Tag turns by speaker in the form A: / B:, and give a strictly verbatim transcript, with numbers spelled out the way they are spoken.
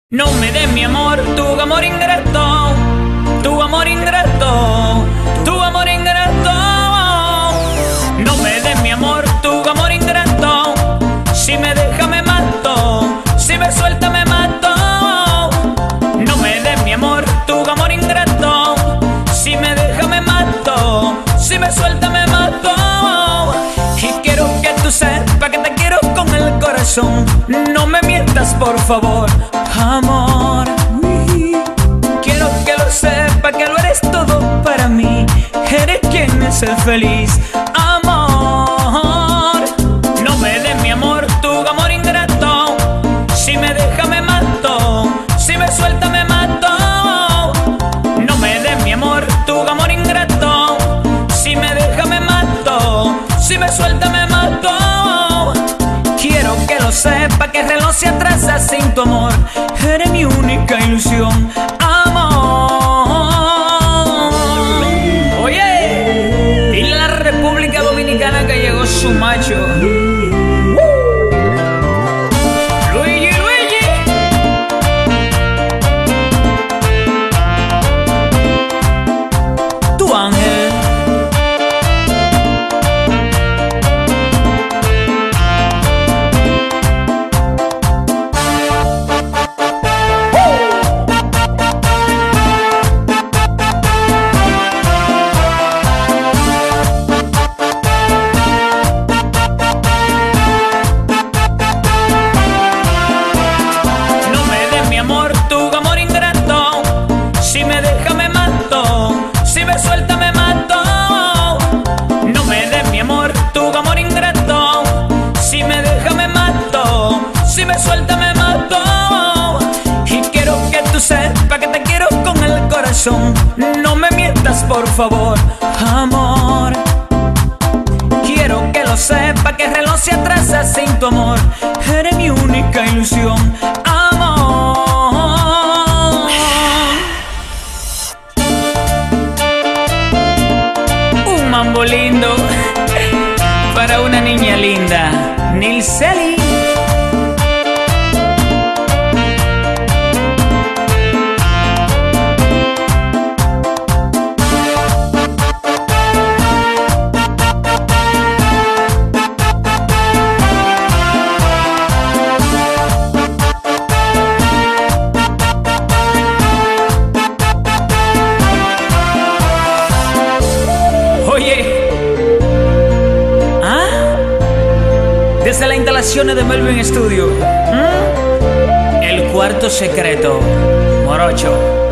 A: No me des mi amor, tu amor ingrato, tu amor ingrato, tu amor ingrato. No me des mi amor, tu amor ingrato. Si me deja me mato, si me suelta me mato. No me des mi amor, tu amor ingrato. Si me deja me mato, si me suelta me mato. Y quiero que tú sepas que te quiero con el corazón. No me mientas, por favor, amor. Quiero que lo sepa, que lo eres todo para mí. Eres quien es el feliz, amor. No me des mi amor, tu amor ingrato. Si me deja me mato, si me suelta me mato. No me des mi amor, tu amor ingrato. Si me deja me mato, si me suelta me mato. Quiero que lo sepa, que el reloj se atrasa sin tu amor. Eres mi única ilusión, amor. Oye, dile a la República Dominicana que llegó su macho. Luigi, Luigi. Tu ángel. Si me deja me mato, si me suelta me mato. No me des mi amor, tu amor ingrato. Si me deja me mato, si me suelta me mato. Y quiero que tú sepas que te quiero con el corazón. No me mientas, por favor, amor. Quiero que lo sepas, que el reloj se atrasa sin tu amor. Eres mi única ilusión, amor. Mambo lindo para una niña linda, Nilceli. Desde las instalaciones de Melvin Studio, ¿Mm? El cuarto secreto, Morocho.